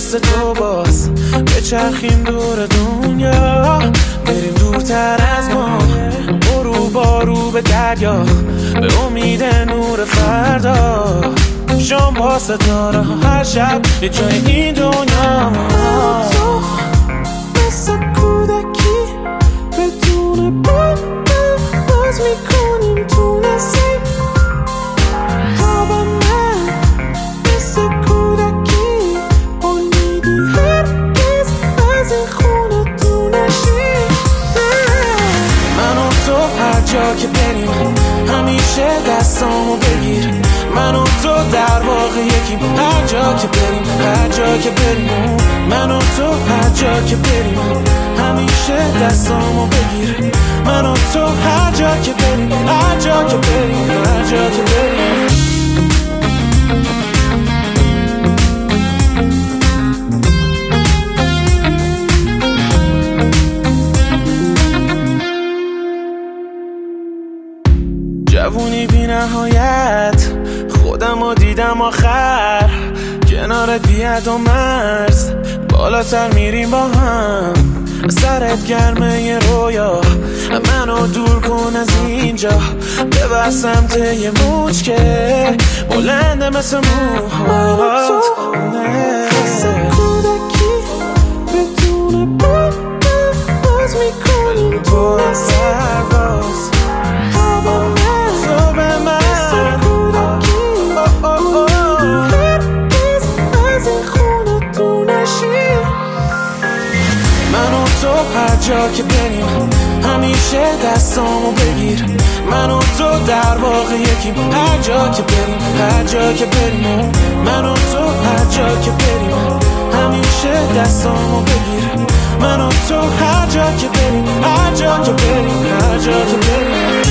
واسه تو باز بچرخیم دور دنیا، بریم دورتر از ما، برو بارو به دریا، به امید نور فردا. شام با ستاره هر شب یه جای این دنیا. تو مثل کودکی بدون باز میکنیم تو نسیم. خواب من مثل کودکی امیدی هرگز از این خونه تو نشی. من و تو هر جا که بریم همیشه دستامو بگیر. من و تو در واقع یکیم، هر جا که بریم، هر جا که بریم. من و تو هر جا که بریم همیشه دستامو بگیر. من و تو هر جا که بریم، هر جا که بریم، هر جا که بریم. جوونی بی نهایت خودمو دیدم آخر، کنارت بی حد و مرز بالاتر میریم با هم. سرت گرمه یه رویا، منو دور کن از اینجا، ببر سمت یه موج که بلنده مثل موهات. مثل کودکی بدون باز میکنیم تو نسیم. هر جا که بریم همیشه دستامو بگیر. من و تو در واقع یکیم، هر جا که بریم، هر جا که بریم. من و تو هر جا که بریم همیشه دستامو بگیر. من و تو هر جا که بریم، هر جا که بریم، هر جا که بریم.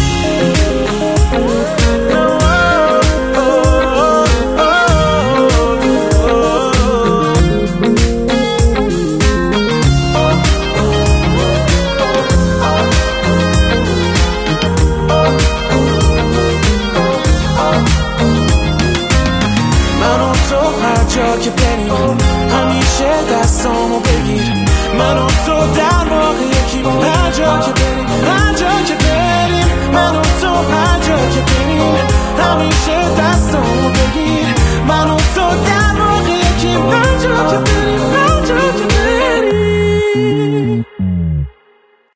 هر جا که بریم همیشه دستامو بگیر. من و تو در واقع یکیم، هر جا که بریم، هر جا که بریم. من و تو هر جا که بریم همیشه